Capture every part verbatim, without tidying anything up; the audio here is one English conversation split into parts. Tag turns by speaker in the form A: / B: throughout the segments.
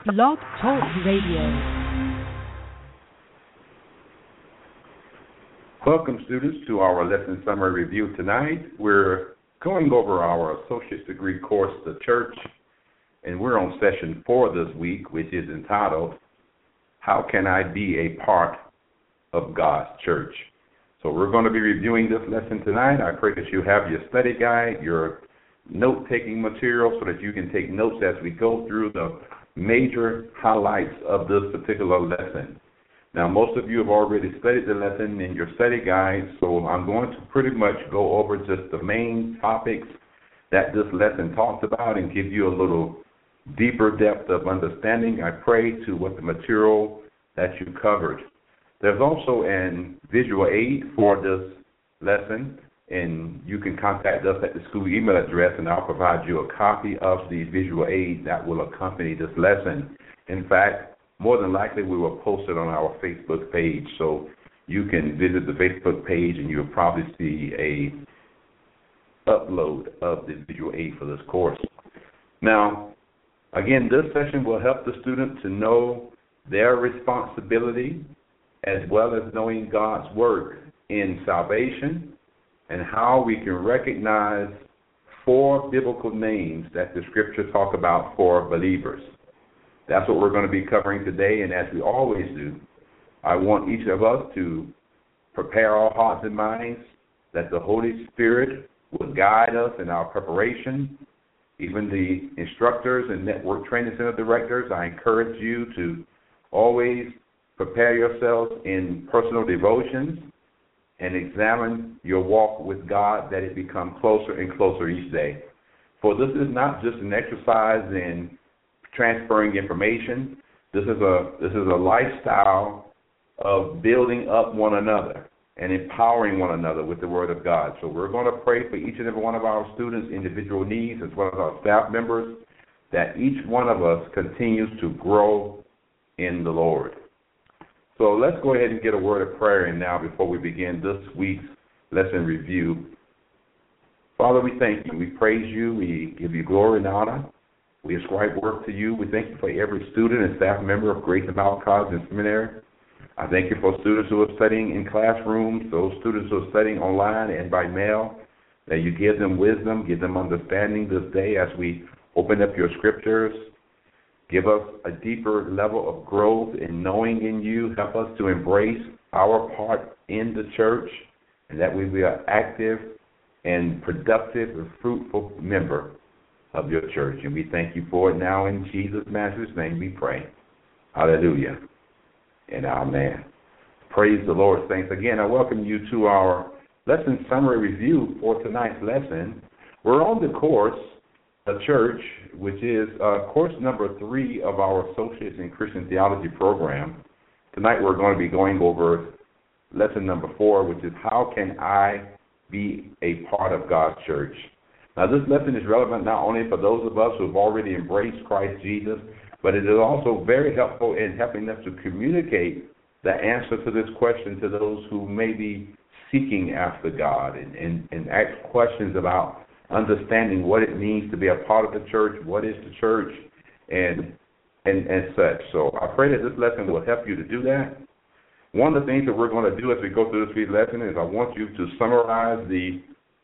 A: Blog Talk Radio.
B: Welcome, students, to our lesson summary review tonight. We're going over our associate's degree course, The Church, and we're on session four this week, which is entitled, How Can I Be a Part of God's Church? So we're going to be reviewing this lesson tonight. I pray that you have your study guide, your note-taking material, so that you can take notes as we go through the major highlights of this particular lesson. Now, most of you have already studied the lesson in your study guide, so I'm going to pretty much go over just the main topics that this lesson talks about and give you a little deeper depth of understanding, I pray, to what the material that you covered. There's also a visual aid for this lesson, and you can contact us at the school email address, and I'll provide you a copy of the visual aid that will accompany this lesson. In fact, more than likely we will post it on our Facebook page, so you can visit the Facebook page and you'll probably see a upload of the visual aid for this course. Now, again, this session will help the student to know their responsibility as well as knowing God's work in salvation, and how we can recognize four biblical names that the Scripture talk about for believers. That's what we're going to be covering today, and as we always do, I want each of us to prepare our hearts and minds that the Holy Spirit will guide us in our preparation. Even the instructors and network training center directors, I encourage you to always prepare yourselves in personal devotions and examine your walk with God, that it become closer and closer each day. For this is not just an exercise in transferring information. This is a this is a lifestyle of building up one another and empowering one another with the Word of God. So we're going to pray for each and every one of our students' individual needs, as well as our staff members, that each one of us continues to grow in the Lord. So let's go ahead and get a word of prayer in now before we begin this week's lesson review. Father, we thank you. We praise you. We give you glory and honor. We ascribe work to you. We thank you for every student and staff member of Grace and Bible College and Seminary. I thank you for students who are studying in classrooms, those students who are studying online and by mail, that you give them wisdom, give them understanding this day as we open up your scriptures. Give us a deeper level of growth in knowing in you. Help us to embrace our part in the church, and that we be an active and productive and fruitful member of your church. And we thank you for it now. In Jesus' Master's name we pray. Hallelujah and amen. Praise the Lord, saints. Again, I welcome you to our lesson summary review for tonight's lesson. We're on the course, The Church, which is uh, course number three of our Associates in Christian Theology program. Tonight we're going to be going over lesson number four, which is How Can I Be a Part of God's Church? Now, this lesson is relevant not only for those of us who have already embraced Christ Jesus, but it is also very helpful in helping us to communicate the answer to this question to those who may be seeking after God and, and, and ask questions about understanding what it means to be a part of the church, what is the church, and, and, and such. So I pray that this lesson will help you to do that. One of the things that we're going to do as we go through this week's lesson is I want you to summarize the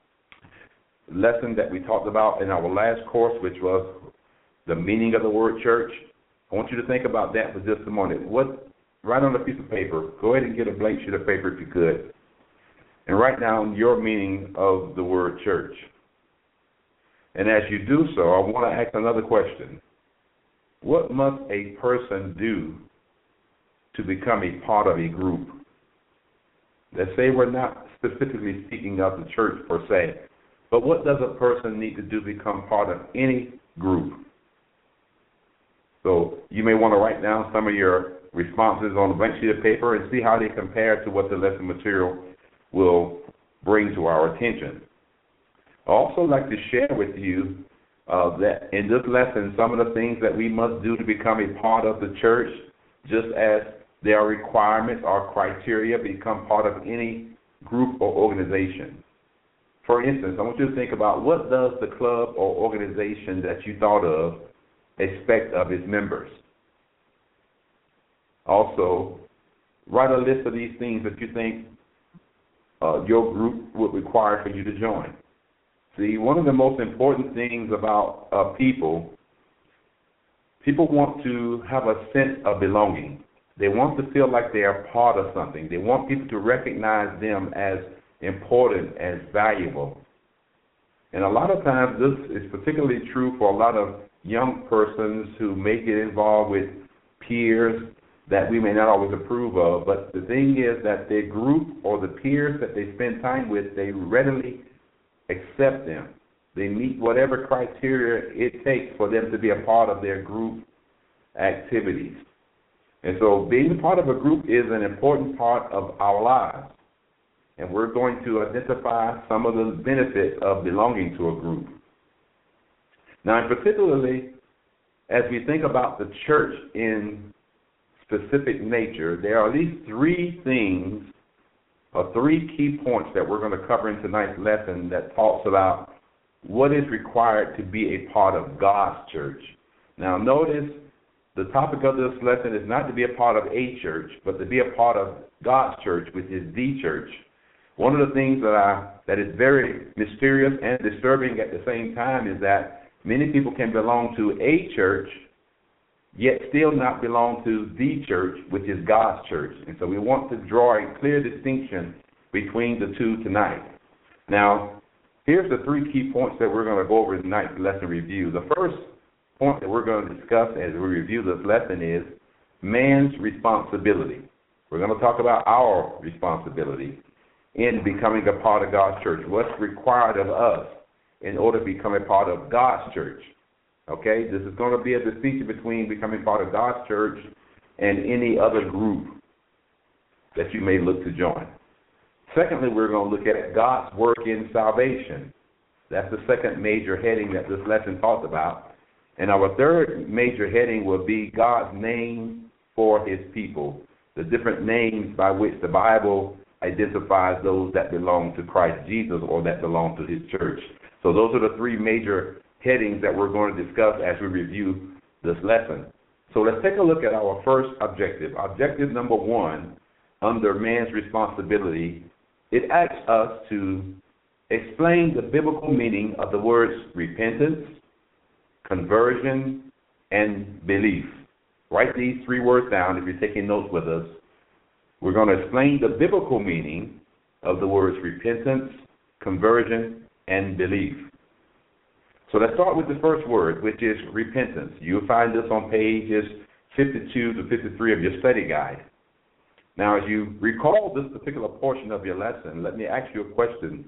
B: lesson that we talked about in our last course, which was the meaning of the word church. I want you to think about that for just a moment. What, write on a piece of paper. Go ahead and get a blank sheet of paper if you could, and write down your meaning of the word church. And as you do so, I want to ask another question. What must a person do to become a part of a group? Let's say we're not specifically speaking of the church per se, but what does a person need to do to become part of any group? So you may want to write down some of your responses on a blank sheet of paper and see how they compare to what the lesson material will bring to our attention. I also like to share with you uh, that in this lesson, some of the things that we must do to become a part of the church, just as there are requirements or criteria to become part of any group or organization. For instance, I want you to think about, what does the club or organization that you thought of expect of its members? Also, write a list of these things that you think uh, your group would require for you to join. See, one of the most important things about uh, people, people want to have a sense of belonging. They want to feel like they are part of something. They want people to recognize them as important, as valuable. And a lot of times this is particularly true for a lot of young persons who may get involved with peers that we may not always approve of. But the thing is that their group or the peers that they spend time with, they readily accept them. They meet whatever criteria it takes for them to be a part of their group activities. And so being a part of a group is an important part of our lives. And we're going to identify some of the benefits of belonging to a group. Now, particularly, as we think about the church in specific nature, there are at least three things or three key points that we're going to cover in tonight's lesson that talks about what is required to be a part of God's church. Now, notice the topic of this lesson is not to be a part of a church, but to be a part of God's church, which is the church. One of the things that I, that is very mysterious and disturbing at the same time is that many people can belong to a church, yet still not belong to the church, which is God's church. And so we want to draw a clear distinction between the two tonight. Now, here's the three key points that we're going to go over in tonight's lesson review. The first point that we're going to discuss as we review this lesson is man's responsibility. We're going to talk about our responsibility in becoming a part of God's church. What's required of us in order to become a part of God's church? Okay, this is going to be a distinction between becoming part of God's church and any other group that you may look to join. Secondly, we're going to look at God's work in salvation. That's the second major heading that this lesson talks about. And our third major heading will be God's name for his people, the different names by which the Bible identifies those that belong to Christ Jesus or that belong to his church. So those are the three major headings that we're going to discuss as we review this lesson. So let's take a look at our first objective. Objective number one, under man's responsibility, it asks us to explain the biblical meaning of the words repentance, conversion, and belief. Write these three words down if you're taking notes with us. We're going to explain the biblical meaning of the words repentance, conversion, and belief. So let's start with the first word, which is repentance. You'll find this on pages fifty-two to fifty-three of your study guide. Now, as you recall this particular portion of your lesson, let me ask you a question.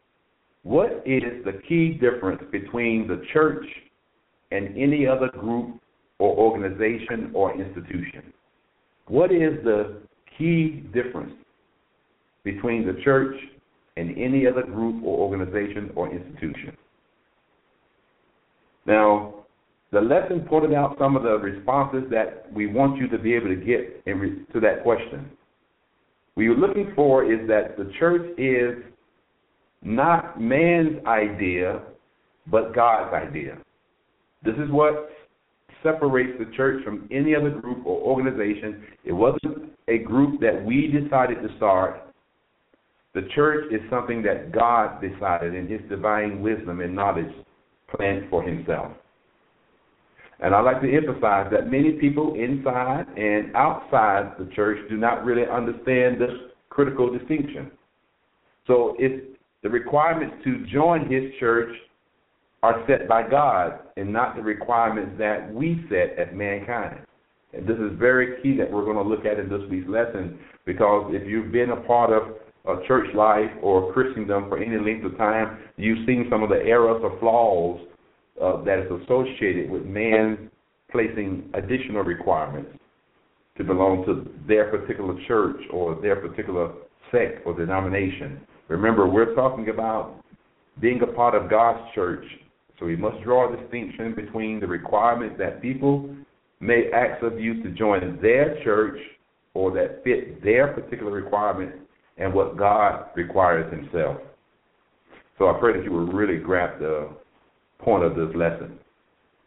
B: What is the key difference between the church and any other group or organization or institution? What is the key difference between the church and any other group or organization or institution? Now, the lesson pointed out some of the responses that we want you to be able to get in re- to that question. What you're looking for is that the church is not man's idea, but God's idea. This is what separates the church from any other group or organization. It wasn't a group that we decided to start. The church is something that God decided in his divine wisdom and knowledge planned for himself. And I'd like to emphasize that many people inside and outside the church do not really understand this critical distinction. So if the requirements to join his church are set by God and not the requirements that we set as mankind. And this is very key that we're going to look at in this week's lesson, because if you've been a part of a church life or Christendom for any length of time, you've seen some of the errors or flaws uh, that is associated with man placing additional requirements to belong to their particular church or their particular sect or denomination. Remember, we're talking about being a part of God's church. So we must draw a distinction between the requirements that people may ask of you to join their church or that fit their particular requirement and what God requires himself. So I pray that you will really grasp the point of this lesson.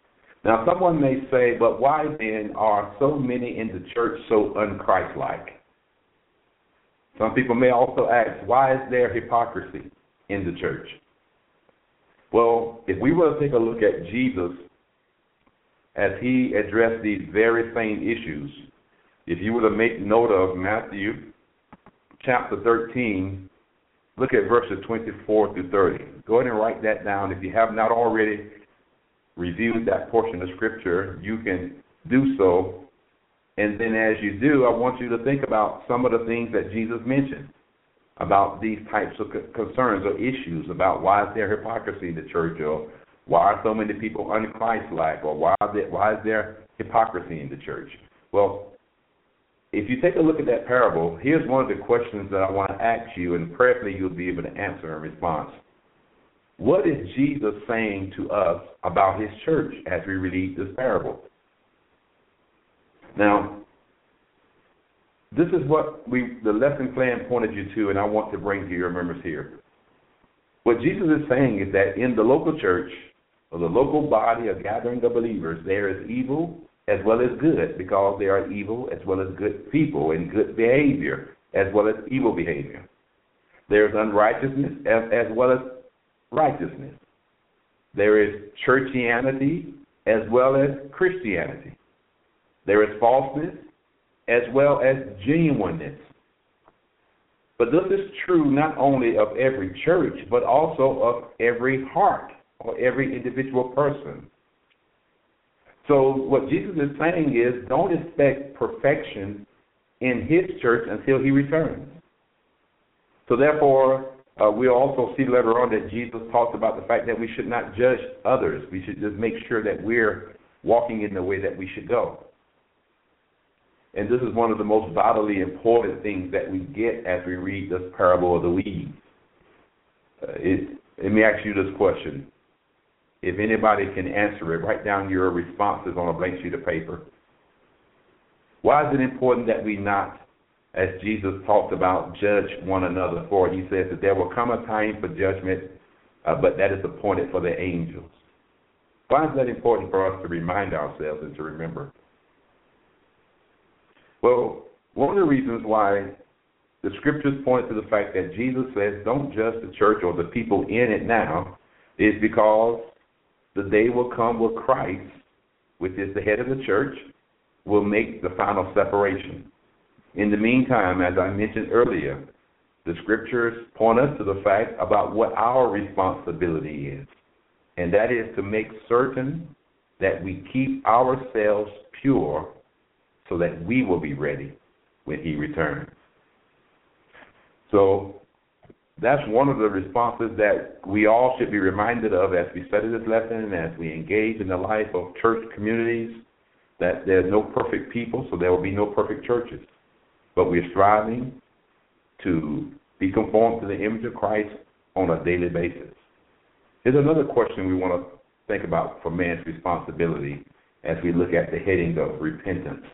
B: Now, someone may say, but why then are so many in the church so unchristlike? Some people may also ask, why is there hypocrisy in the church? Well, if we were to take a look at Jesus as he addressed these very same issues, if you were to make note of Matthew chapter thirteen, look at verses twenty-four through thirty. Go ahead and write that down. If you have not already reviewed that portion of Scripture, you can do so. And then as you do, I want you to think about some of the things that Jesus mentioned about these types of concerns or issues, about why is there hypocrisy in the church, or why are so many people unchristlike, or why, there, why is there hypocrisy in the church? Well, if you take a look at that parable, here's one of the questions that I want to ask you, and prayerfully you'll be able to answer in response. What is Jesus saying to us about his church as we read this parable? Now, this is what we the lesson plan pointed you to, and I want to bring to your remembrance here. What Jesus is saying is that in the local church, or the local body, a gathering of believers, there is evil as well as good, because there are evil as well as good people and good behavior as well as evil behavior. There is unrighteousness as, as well as righteousness. There is churchianity as well as Christianity. There is falseness as well as genuineness. But this is true not only of every church, but also of every heart or every individual person. So what Jesus is saying is, don't expect perfection in his church until he returns. So therefore, uh, we'll also see later on that Jesus talks about the fact that we should not judge others. We should just make sure that we're walking in the way that we should go. And this is one of the most vitally important things that we get as we read this parable of the weeds. Uh, it, let me ask you this question. If anybody can answer it, write down your responses on a blank sheet of paper. Why is it important that we not, as Jesus talked about, judge one another? For he says that there will come a time for judgment, uh, but that is appointed for the angels. Why is that important for us to remind ourselves and to remember? Well, one of the reasons why the Scriptures point to the fact that Jesus says don't judge the church or the people in it now is because the day will come where Christ, which is the head of the church, will make the final separation. In the meantime, as I mentioned earlier, the Scriptures point us to the fact about what our responsibility is, and that is to make certain that we keep ourselves pure so that we will be ready when he returns. So that's one of the responses that we all should be reminded of as we study this lesson and as we engage in the life of church communities, that there's no perfect people, so there will be no perfect churches. But we're striving to be conformed to the image of Christ on a daily basis. Here's another question we want to think about for man's responsibility as we look at the heading of repentance.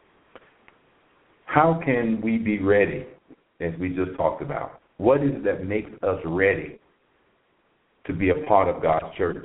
B: How can we be ready, as we just talked about? What is it that makes us ready to be a part of God's church?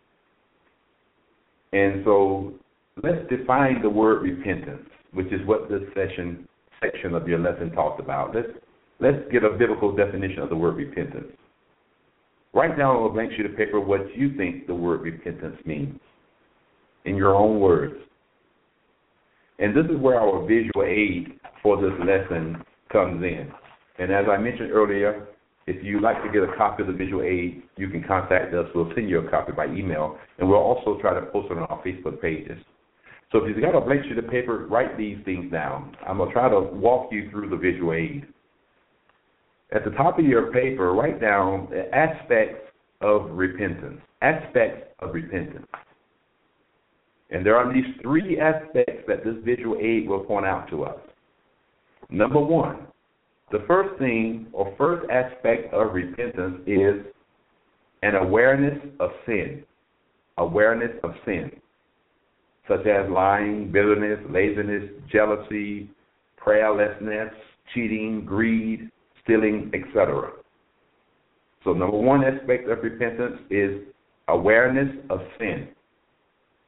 B: And so let's define the word repentance, which is what this session section of your lesson talked about. Let's let's get a biblical definition of the word repentance. Write down on a blank sheet of paper what you think the word repentance means in your own words. And this is where our visual aid for this lesson comes in. And as I mentioned earlier, if you'd like to get a copy of the visual aid, you can contact us. We'll send you a copy by email, and we'll also try to post it on our Facebook pages. So if you've got a blank sheet of paper, write these things down. I'm going to try to walk you through the visual aid. At the top of your paper, write down the aspects of repentance. Aspects of repentance. And there are these three aspects that this visual aid will point out to us. Number one, the first thing or first aspect of repentance is an awareness of sin. Awareness of sin, such as lying, bitterness, laziness, jealousy, prayerlessness, cheating, greed, stealing, et cetera. So number one aspect of repentance is awareness of sin.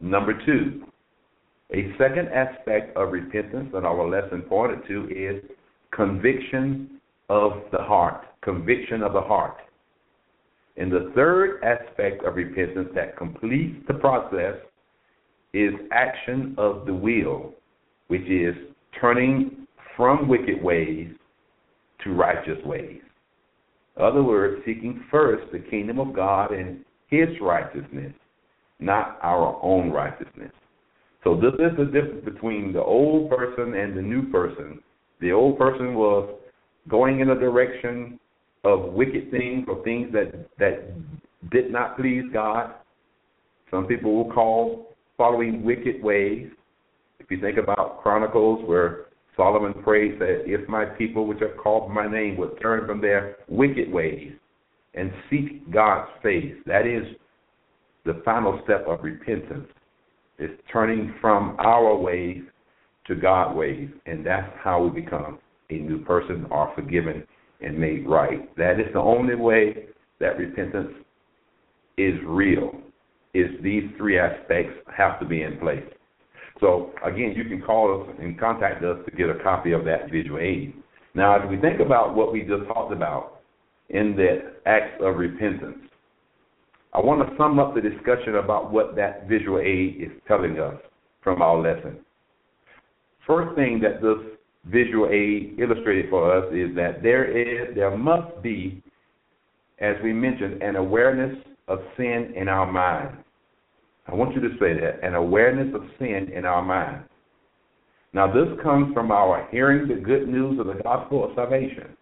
B: Number two, a second aspect of repentance that our lesson pointed to is conviction of the heart. Conviction of the heart. And the third aspect of repentance that completes the process is action of the will, which is turning from wicked ways to righteous ways. In other words, seeking first the kingdom of God and His righteousness, not our own righteousness. So this is the difference between the old person and the new person. The old person was going in a direction of wicked things or things that, that did not please God. Some people will call following wicked ways. If you think about Chronicles where Solomon prayed that if my people which are called by my name would turn from their wicked ways and seek God's face, that is the final step of repentance. It's turning from our ways to God's ways, and that's how we become a new person, are forgiven and made right. That is the only way that repentance is real, is these three aspects have to be in place. So, again, you can call us and contact us to get a copy of that visual aid. Now, as we think about what we just talked about in the acts of repentance, I want to sum up the discussion about what that visual aid is telling us from our lesson. First thing that this visual aid illustrated for us is that there is, there must be, as we mentioned, an awareness of sin in our mind. I want you to say that, an awareness of sin in our mind. Now, this comes from our hearing the good news of the gospel of salvation.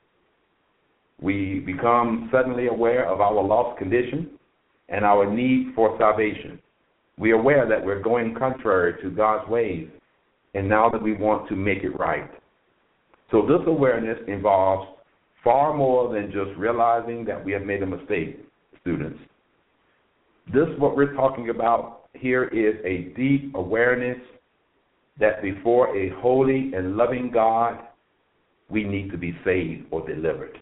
B: We become suddenly aware of our lost condition and our need for salvation. We are aware that we're going contrary to God's ways, and now that we want to make it right. So this awareness involves far more than just realizing that we have made a mistake, students. This, what we're talking about here, is a deep awareness that before a holy and loving God, we need to be saved or delivered.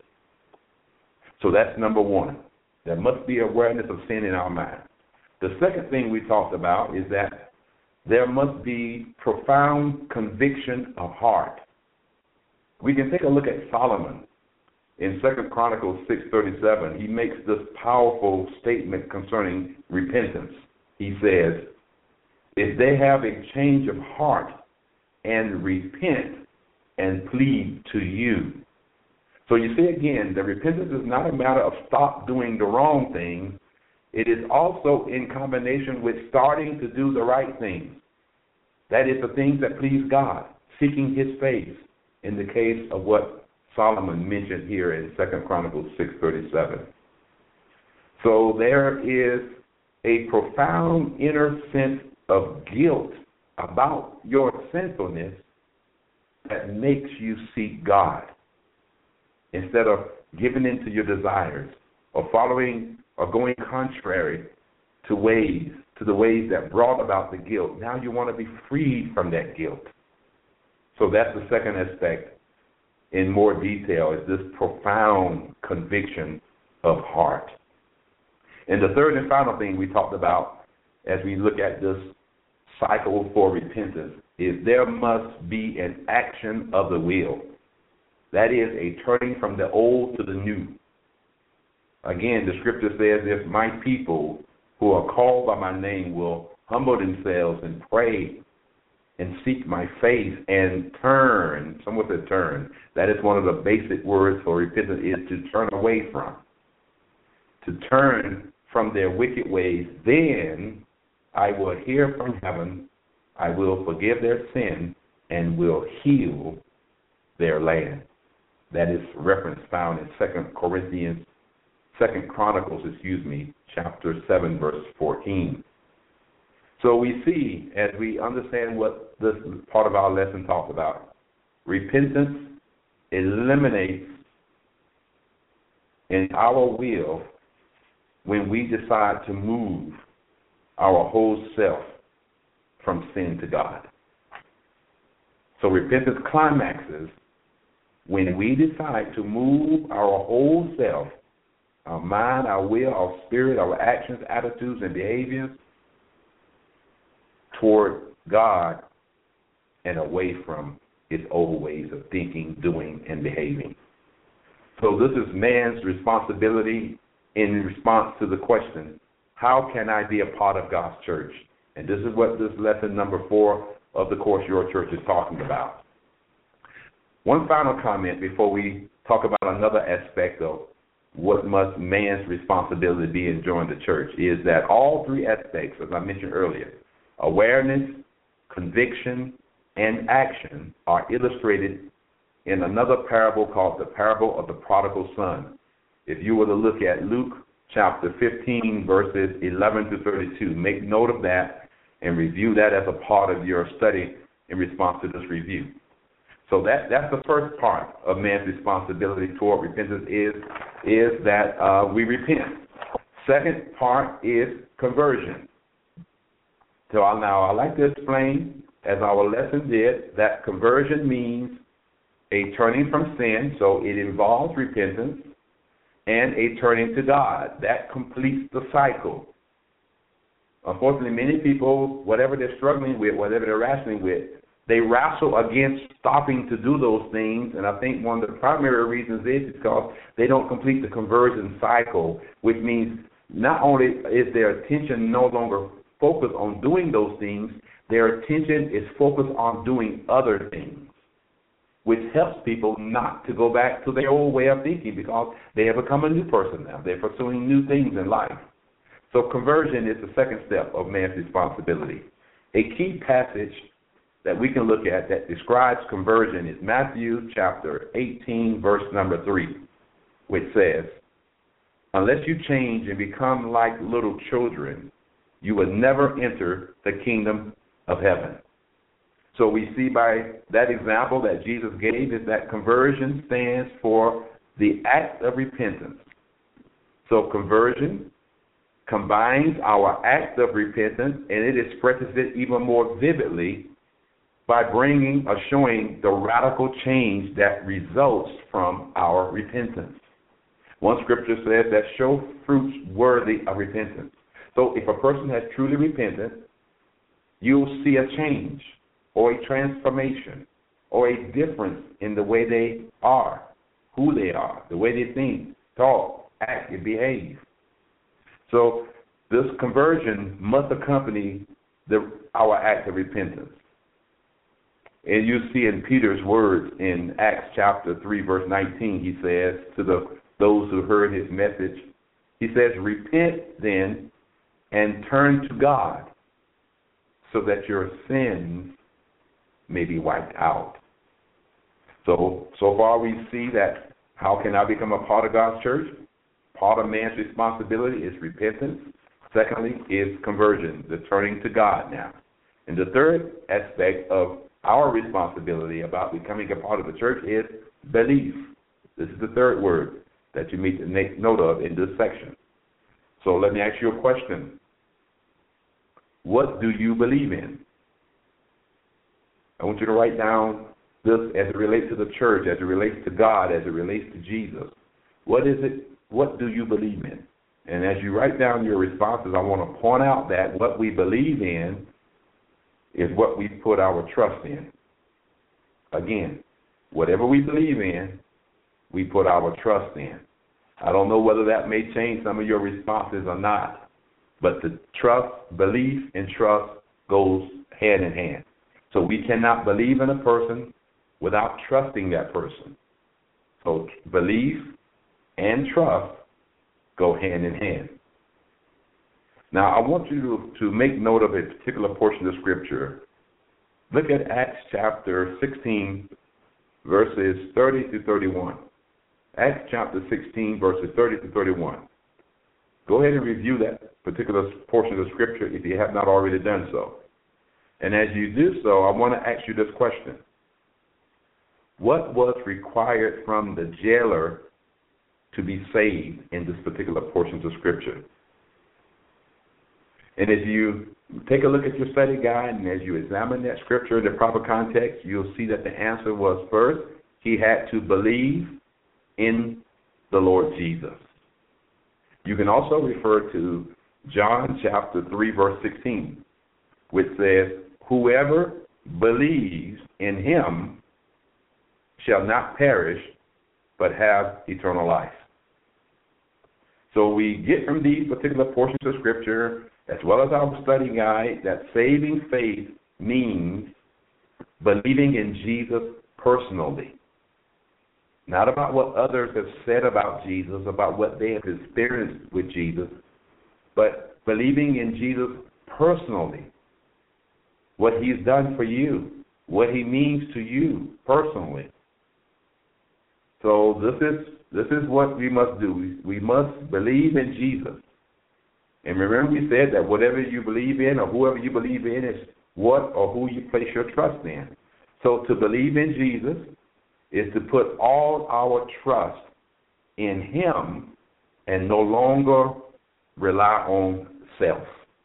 B: So that's number one. There must be awareness of sin in our mind. The second thing we talked about is that there must be profound conviction of heart. We can take a look at Solomon in Second Chronicles six thirty-seven. He makes this powerful statement concerning repentance. He says, if they have a change of heart and repent and plead to you. So you see again, the repentance is not a matter of stop doing the wrong thing. It is also in combination with starting to do the right things. That is the things that please God, seeking His face, in the case of what Solomon mentioned here in Second Chronicles six thirty-seven. So there is a profound inner sense of guilt about your sinfulness that makes you seek God, instead of giving in to your desires or following or going contrary to ways, to the ways that brought about the guilt. Now you want to be freed from that guilt. So that's the second aspect in more detail, is this profound conviction of heart. And the third and final thing we talked about as we look at this cycle for repentance is there must be an action of the will. That is a turning from the old to the new. Again, the scripture says, if my people who are called by my name will humble themselves and pray and seek my face and turn, someone said turn. That is one of the basic words for repentance, is to turn away from. To turn from their wicked ways, then I will hear from heaven, I will forgive their sin, and will heal their land. That is reference found in Second Corinthians, Second Chronicles, excuse me, chapter seven, verse fourteen. So we see, as we understand what this part of our lesson talks about, repentance eliminates in our will when we decide to move our whole self from sin to God. So repentance climaxes when we decide to move our whole self, our mind, our will, our spirit, our actions, attitudes, and behaviors, toward God and away from its old ways of thinking, doing, and behaving. So this is man's responsibility in response to the question, how can I be a part of God's church? And this is what this lesson number four of the course Your Church is talking about. One final comment before we talk about another aspect of what must man's responsibility be in joining the church is that all three aspects, as I mentioned earlier, awareness, conviction, and action are illustrated in another parable called the parable of the prodigal son. If you were to look at Luke chapter fifteen, verses eleven to thirty-two, make note of that and review that as a part of your study in response to this review. So that, that's the first part of man's responsibility toward repentance is, is that uh, we repent. Second part is conversion. So I'll, now I'd like to explain, as our lesson did, that conversion means a turning from sin, so it involves repentance, and a turning to God. That completes the cycle. Unfortunately, many people, whatever they're struggling with, whatever they're wrestling with, they wrestle against stopping to do those things, and I think one of the primary reasons is because they don't complete the conversion cycle, which means not only is their attention no longer focused on doing those things, their attention is focused on doing other things, which helps people not to go back to their old way of thinking because they have become a new person now. They're pursuing new things in life. So conversion is the second step of man's responsibility. A key passage that we can look at that describes conversion is Matthew chapter eighteen, verse number three, which says, unless you change and become like little children, you will never enter the kingdom of heaven. So we see by that example that Jesus gave is that conversion stands for the act of repentance. So conversion combines our act of repentance, and it expresses it even more vividly by bringing or showing the radical change that results from our repentance. One scripture says that show fruits worthy of repentance. So if a person has truly repented, you'll see a change or a transformation or a difference in the way they are, who they are, the way they think, talk, act, and behave. So this conversion must accompany the, our act of repentance. And you see in Peter's words in Acts chapter three, verse nineteen, he says to the those who heard his message, he says, repent then and turn to God so that your sins may be wiped out. So, so far we see that how can I become a part of God's church? Part of man's responsibility is repentance. Secondly is conversion, the turning to God now. And the third aspect of our responsibility about becoming a part of the church is belief. This is the third word that you need to make note of in this section. So let me ask you a question. What do you believe in? I want you to write down this as it relates to the church, as it relates to God, as it relates to Jesus. What is it? What do you believe in? And as you write down your responses, I want to point out that what we believe in is what we put our trust in. Again, whatever we believe in, we put our trust in. I don't know whether that may change some of your responses or not, but the trust, belief, and trust goes hand in hand. So we cannot believe in a person without trusting that person. So belief and trust go hand in hand. Now, I want you to, to make note of a particular portion of Scripture. Look at Acts chapter sixteen, verses thirty to thirty-one. Acts chapter sixteen, verses thirty to thirty-one. Go ahead and review that particular portion of the Scripture if you have not already done so. And as you do so, I want to ask you this question. What was required from the jailer to be saved in this particular portion of Scripture? And if you take a look at your study guide and as you examine that Scripture in the proper context, you'll see that the answer was, first, he had to believe in the Lord Jesus. You can also refer to John chapter three, verse sixteen. which says, whoever believes in him shall not perish, but have eternal life. So we get from these particular portions of Scripture, as well as our study guide, that saving faith means believing in Jesus personally. Not about what others have said about Jesus, about what they have experienced with Jesus, but believing in Jesus personally. What he's done for you, what he means to you personally. So this is this is what we must do. We, we must believe in Jesus. And remember we said that whatever you believe in or whoever you believe in is what or who you place your trust in. So to believe in Jesus is to put all our trust in him and no longer rely on self.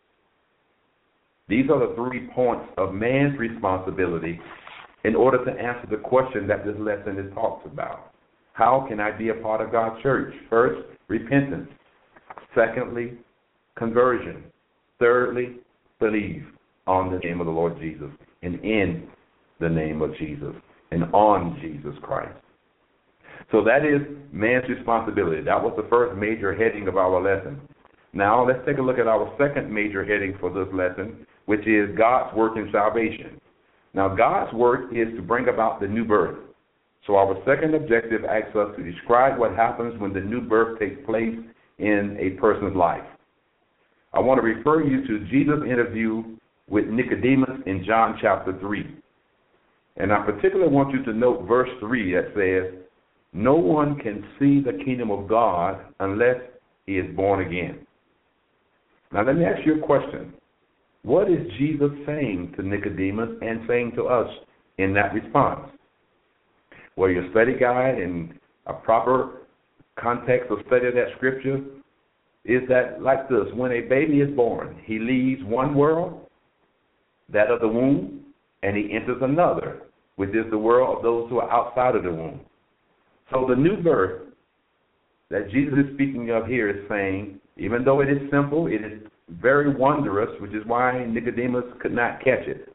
B: These are the three points of man's responsibility in order to answer the question that this lesson is talks about. How can I be a part of God's church? First, repentance. Secondly, conversion. Thirdly, believe on the name of the Lord Jesus and in the name of Jesus and on Jesus Christ. So that is man's responsibility. That was the first major heading of our lesson. Now let's take a look at our second major heading for this lesson, which is God's work in salvation. Now God's work is to bring about the new birth. So our second objective asks us to describe what happens when the new birth takes place in a person's life. I want to refer you to Jesus' interview with Nicodemus in John chapter three. And I particularly want you to note verse three that says, no one can see the kingdom of God unless he is born again. Now let me ask you a question. What is Jesus saying to Nicodemus and saying to us in that response? Well, your study guide and a proper context of study of that scripture is that like this. When a baby is born, he leaves one world, that of the womb, and he enters another, which is the world of those who are outside of the womb. So the new birth that Jesus is speaking of here is saying, even though it is simple, it is very wondrous, which is why Nicodemus could not catch it.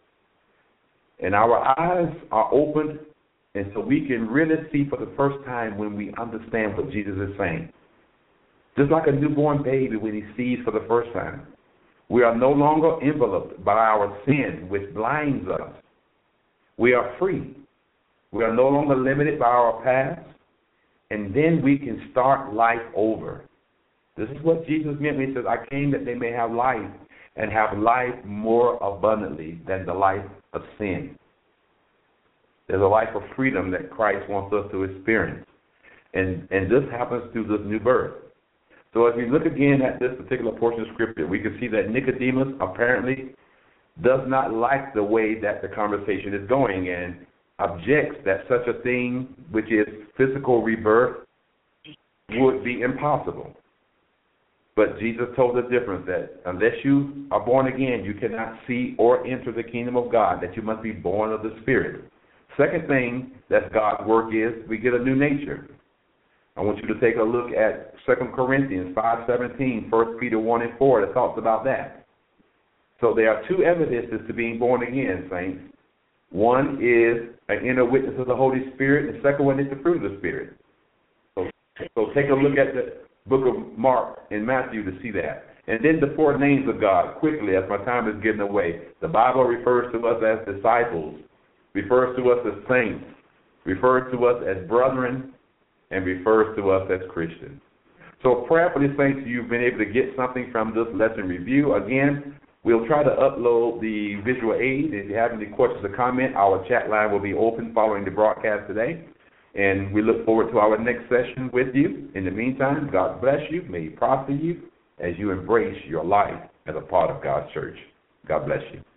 B: And our eyes are opened, and so we can really see for the first time when we understand what Jesus is saying. Just like a newborn baby when he sees for the first time. We are no longer enveloped by our sin, which blinds us. We are free. We are no longer limited by our past. And then we can start life over. This is what Jesus meant when he says, I came that they may have life and have life more abundantly than the life of sin. There's a life of freedom that Christ wants us to experience. And, and this happens through this new birth. So as we look again at this particular portion of Scripture, we can see that Nicodemus apparently does not like the way that the conversation is going and objects that such a thing, which is physical rebirth, would be impossible. But Jesus told the difference that unless you are born again, you cannot see or enter the kingdom of God, that you must be born of the Spirit. Second thing that God's work is, we get a new nature. I want you to take a look at Second Corinthians five seventeen, First Peter one and four that talks about that. So there are two evidences to being born again, saints. One is an inner witness of the Holy Spirit, and the second one is the fruit of the Spirit. So, so take a look at the book of Mark and Matthew to see that. And then the four names of God, quickly, as my time is getting away. The Bible refers to us as disciples, refers to us as saints, refers to us as brethren, and refers to us as Christians. So prayerfully, saints, you've been able to get something from this lesson review. Again, we'll try to upload the visual aid. If you have any questions or comments, our chat line will be open following the broadcast today. And we look forward to our next session with you. In the meantime, God bless you. May He prosper you as you embrace your life as a part of God's church. God bless you.